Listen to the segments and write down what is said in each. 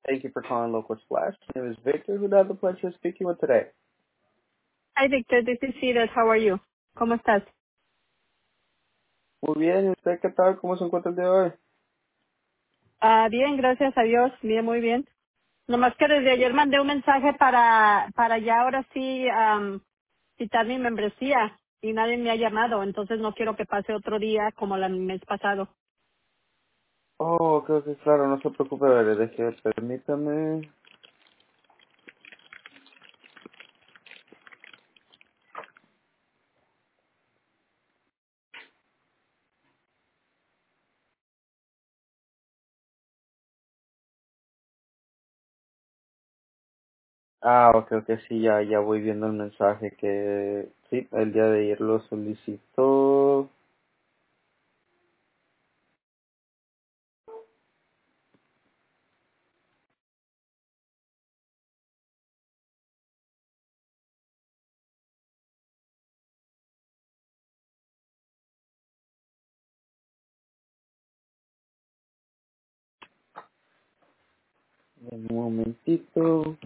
Thank you for calling Local Splash. My name is Victor. Who do I have the pleasure of speaking with today? Hi, Victor. This is Cedar. How are you? ¿Cómo estás? Muy bien, ¿y usted qué tal? ¿Cómo se encuentra el día de hoy? Bien, gracias a Dios. Bien, muy bien. Nomás que desde ayer mandé un mensaje para ya ahora sí citar mi membresía y nadie me ha llamado. Entonces no quiero que pase otro día como el mes pasado. Oh, creo que claro, no se preocupe, permítame ok, sí, ya voy viendo el mensaje que sí, el día de ayer lo solicitó. Un momentito.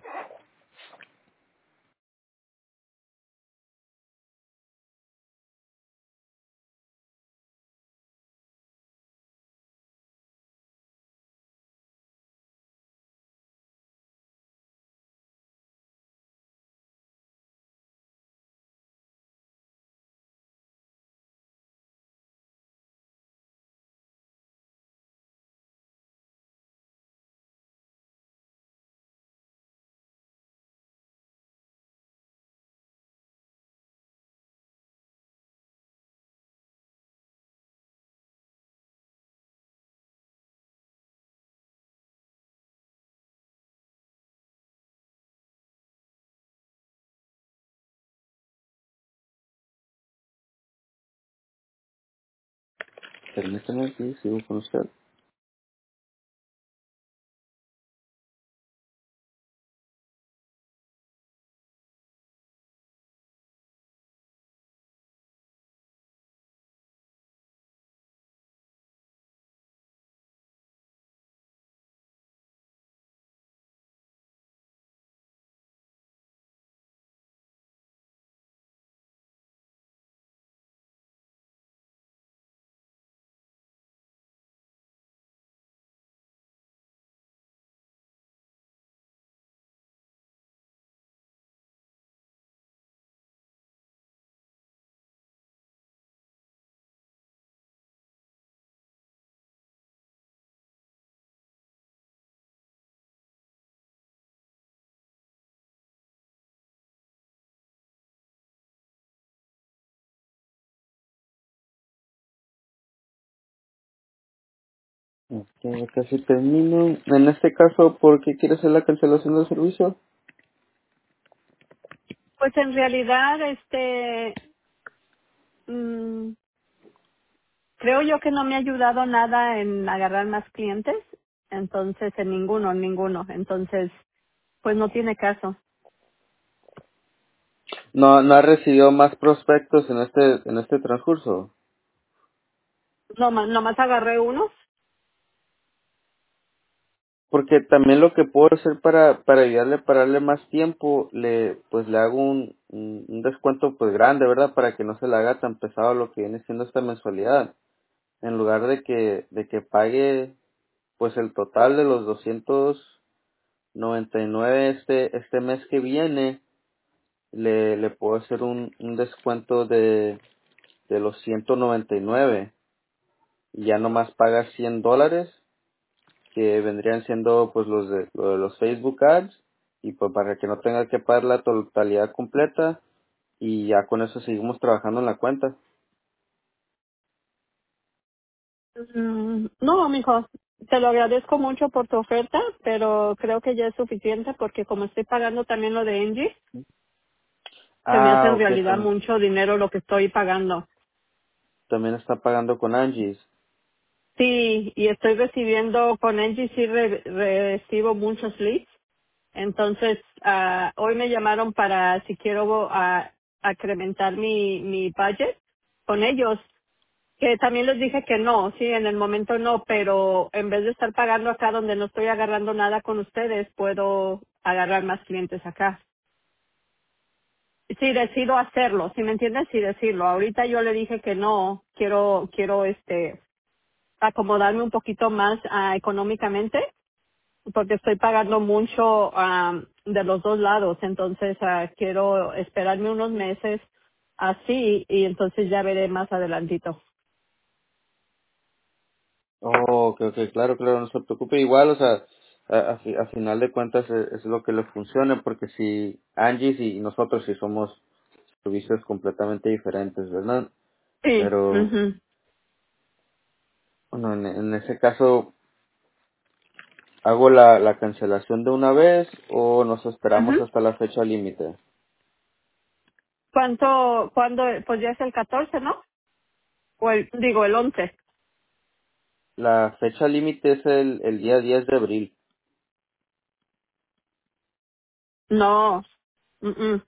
Permítame, sí, sigo con usted. Ok, casi termino. En este caso, ¿por qué quiere hacer la cancelación del servicio? Pues en realidad, creo yo que no me ha ayudado nada en agarrar más clientes. Entonces, en ninguno. Entonces, pues no tiene caso. No ha recibido más prospectos en este transcurso. Nomás agarré unos. Porque también lo que puedo hacer para ayudarle, para darle más tiempo, pues le hago un descuento pues grande, ¿verdad? Para que no se le haga tan pesado lo que viene siendo esta mensualidad. En lugar de que pague pues el total de los 299 este mes que viene, le puedo hacer un descuento de los 199 y ya nomás paga $100 que vendrían siendo pues lo de los Facebook Ads y pues para que no tenga que pagar la totalidad completa y ya con eso seguimos trabajando en la cuenta. No, mijo, te lo agradezco mucho por tu oferta, pero creo que ya es suficiente porque como estoy pagando también lo de Engie, se me hace en Ok, realidad mucho dinero lo que estoy pagando. también está pagando con Angie's. Sí, y estoy recibiendo con Engie, sí recibo muchos leads. Entonces, hoy me llamaron para si quiero incrementar mi budget con ellos. que también les dije que no, sí, en el momento no, pero en vez de estar pagando acá donde no estoy agarrando nada con ustedes, puedo agarrar más clientes acá. Sí, decido hacerlo, ¿sí me entiendes? Sí, decirlo. Ahorita yo le dije que no, quiero acomodarme un poquito más económicamente, porque estoy pagando mucho de los dos lados, entonces quiero esperarme unos meses así y entonces ya veré más adelantito. Oh, ok, claro, claro, no se preocupe. Igual, o sea, a final de cuentas es lo que le funciona, porque si Angie y nosotros sí somos servicios completamente diferentes, ¿verdad? Sí, Pero, ujú, bueno, en ese caso, ¿hago la cancelación de una vez o nos ujú. esperamos hasta la fecha límite? Cuándo? Pues ya es el 14, ¿no? O el 11. La fecha límite es el día 10 de abril. No, mm, mm.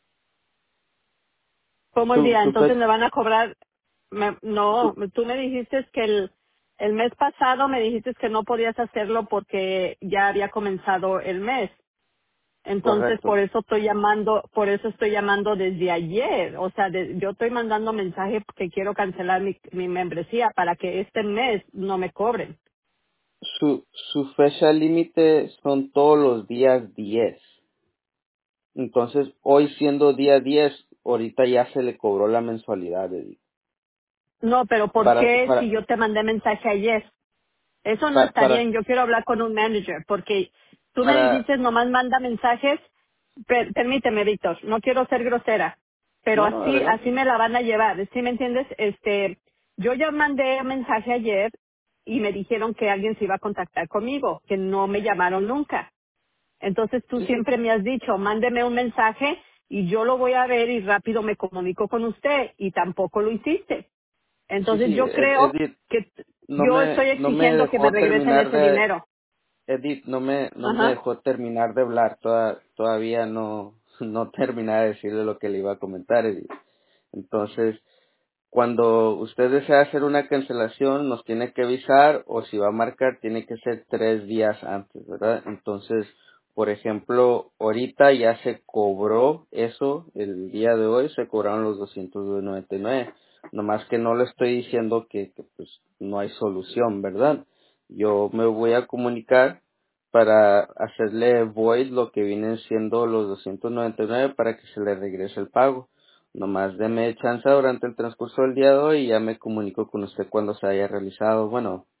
¿Cómo el Su, día? su Entonces fecha, me van a cobrar. No, su, tú me dijiste que el mes pasado me dijiste que no podías hacerlo porque ya había comenzado el mes. Entonces, correcto. por eso estoy llamando desde ayer. O sea, yo estoy mandando mensaje que quiero cancelar mi membresía para que este mes no me cobren. Su fecha límite son todos los días 10. Entonces, hoy siendo día 10, ahorita ya se le cobró la mensualidad, Eddie. No, pero ¿por Para, qué si para, yo te mandé mensaje ayer? Eso no para, está para, bien. Yo quiero hablar con un manager porque tú me para- dijiste nomás manda mensajes. Permíteme, Víctor, no quiero ser grosera, pero no, no, así adelante. me la van a llevar. ¿Sí me entiendes? Yo ya mandé un mensaje ayer y me dijeron que alguien se iba a contactar conmigo, que no me llamaron nunca. Entonces tú Sí, sí, siempre me has dicho, mándeme un mensaje y yo lo voy a ver y rápido me comunico con usted y tampoco lo hiciste. sí, Entonces sí, yo creo Edith, que yo estoy no me exigiendo que me dejó regresen terminar ese de, dinero. Edith, no me Ajá. dejó terminar de hablar, todavía no, no terminé de decirle lo que le iba a comentar, Edith. Entonces, cuando usted desea hacer una cancelación, nos tiene que avisar o si va a marcar, tiene que ser 3 días antes, ¿verdad? Entonces, por ejemplo, ahorita ya se cobró eso, el día de hoy se cobraron los 299. Nomás que no le estoy diciendo que pues no hay solución, ¿verdad? Yo me voy a comunicar para hacerle void lo que vienen siendo los 299 para que se le regrese el pago. Nomás deme chance durante el transcurso del día de hoy y ya me comunico con usted cuando se haya realizado.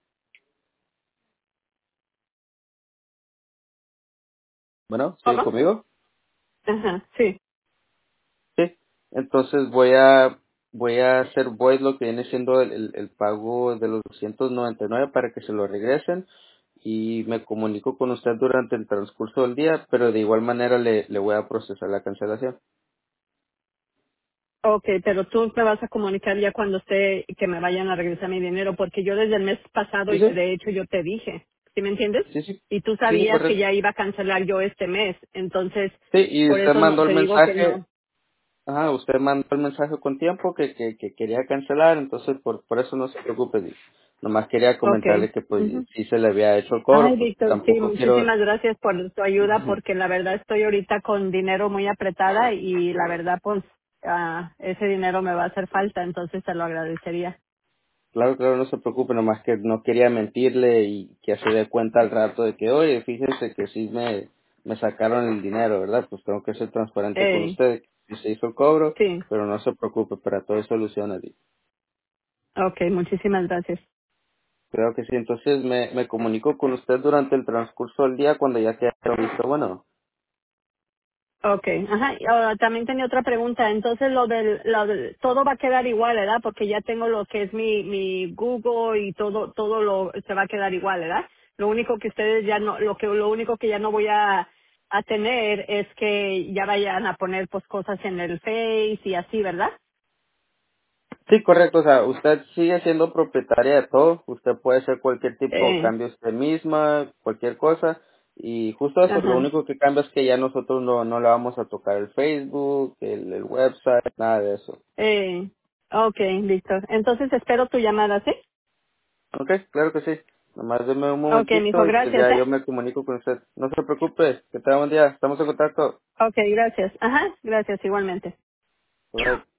Bueno, ¿sigue ¿Cómo? conmigo? Ajá, sí. Sí. Entonces voy a hacer void lo que viene siendo el pago de los 299 para que se lo regresen y me comunico con usted durante el transcurso del día, pero de igual manera le voy a procesar la cancelación. Okay, pero tú me vas a comunicar ya cuando esté que me vayan a regresar mi dinero, porque yo desde el mes pasado, Sí, sí, de hecho, yo te dije, ¿sí me entiendes? sí, sí, Y tú sí, sí, sabías que correcto. ya iba a cancelar yo este mes, entonces, Sí, y por usted eso no mandó el te digo que mensaje. no. Ajá, usted mandó el mensaje con tiempo que quería cancelar, entonces por eso no se preocupe. Nomás quería comentarle Okay. que pues Ujú. sí se le había hecho el cobro, Ay, pues Víctor, sí, tampoco quiero... muchísimas gracias por tu ayuda, Ujú. porque la verdad estoy ahorita con dinero muy apretada y la verdad, pues, ese dinero me va a hacer falta, entonces te lo agradecería. Claro, claro, no se preocupe, nomás que no quería mentirle y que se dé cuenta al rato de que, oye, fíjese que sí me sacaron el dinero, ¿verdad? Pues tengo que ser transparente con usted, que se hizo el cobro, Sí, pero no se preocupe, para todo hay soluciones. okay, muchísimas gracias. Creo que sí, entonces me comunico con usted durante el transcurso del día cuando ya quede listo. Bueno, Okay, ajá. Y ahora también tenía otra pregunta. Entonces todo va a quedar igual, ¿verdad? Porque ya tengo lo que es mi Google y todo se va a quedar igual, ¿verdad? Lo único que ustedes ya no, lo único que ya no voy a tener es que ya vayan a poner pues cosas en el Face y así, ¿verdad? sí, correcto, o sea, usted sigue siendo propietaria de todo, usted puede hacer cualquier tipo de Eh, cambio usted misma, cualquier cosa, y justo eso, lo ajá. único que cambia es que ya nosotros no le vamos a tocar el Facebook, el website, nada de eso. Eh, Okay, Víctor. Entonces espero tu llamada, ¿sí? Ok, claro que sí. Nomás deme un Okay, mijo, momentito y pues gracias, ya ¿eh? yo me comunico con usted. No se preocupe, que tenga buen día. Estamos en contacto. Okay, gracias. Ajá, gracias igualmente. Bye.